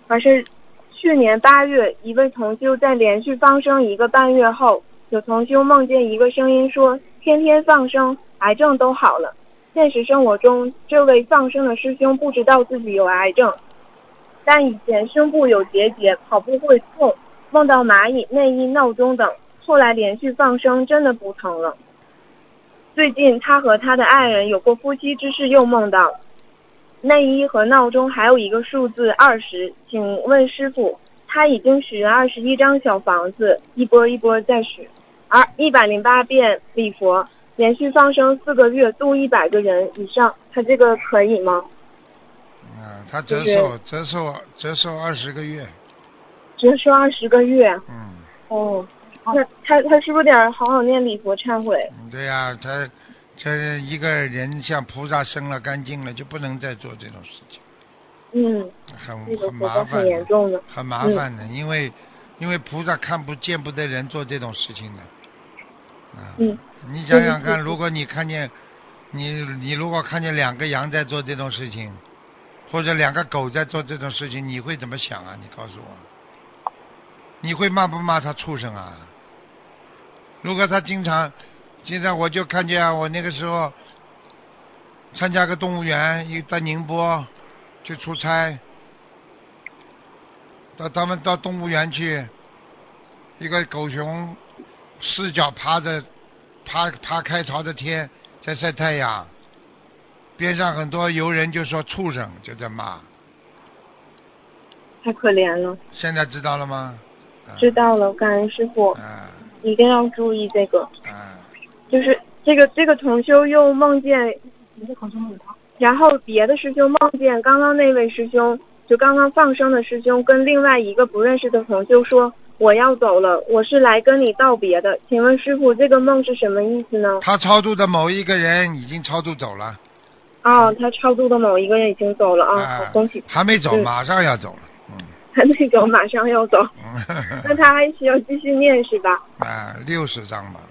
而是去年8月，一位同修在连续放生1个半月后，有同修梦见一个声音说，天天放生，癌症都好了。现实生活中，这位放生的师兄不知道自己有癌症，但以前胸部有结节，跑步会痛，梦到蚂蚁、内衣、闹钟等，后来连续放生真的不疼了。最近他和他的爱人有过夫妻之事，又梦到内衣和闹钟还有一个数字20，请问师父，他已经许愿21张小房子，一波一波再许，而108遍礼佛，连续放生4个月，度100个人以上，他这个可以吗？ 他折寿20个月。 折寿20个月。 哦， 那他是不是得好好念礼佛忏悔？ 对呀，他这一个人像菩萨生了干净了，就不能再做这种事情。很麻烦， 很严重的， 很麻烦的，因为菩萨见不得人做这种事情的。你想想看，如果你看见你如果看见2个羊在做这种事情，或者2个狗在做这种事情，你会怎么想啊？你告诉我，你会骂不骂他畜生啊？如果他经常我就看见我那个时候参加个动物园，在宁波去出差，他们到动物园去，一个狗熊4脚趴开朝的天在晒太阳，边上很多游人就说畜生，就在骂。 太可怜了。 现在知道了吗？ 知道了，感恩师父。一定要注意这个。就是这个同修又梦见，然后别的师兄梦见刚刚那位师兄，就刚刚放生的师兄跟另外一个不认识的同修说，我要走了，我是来跟你道别的，请问师父这个梦是什么意思呢？ 他超度的某一个人已经超度走了。 他超度的某一个人已经走了好恭喜。 还没走，马上要走了。 还没走，马上要走。那他还需要继续念是吧？ 60章吧。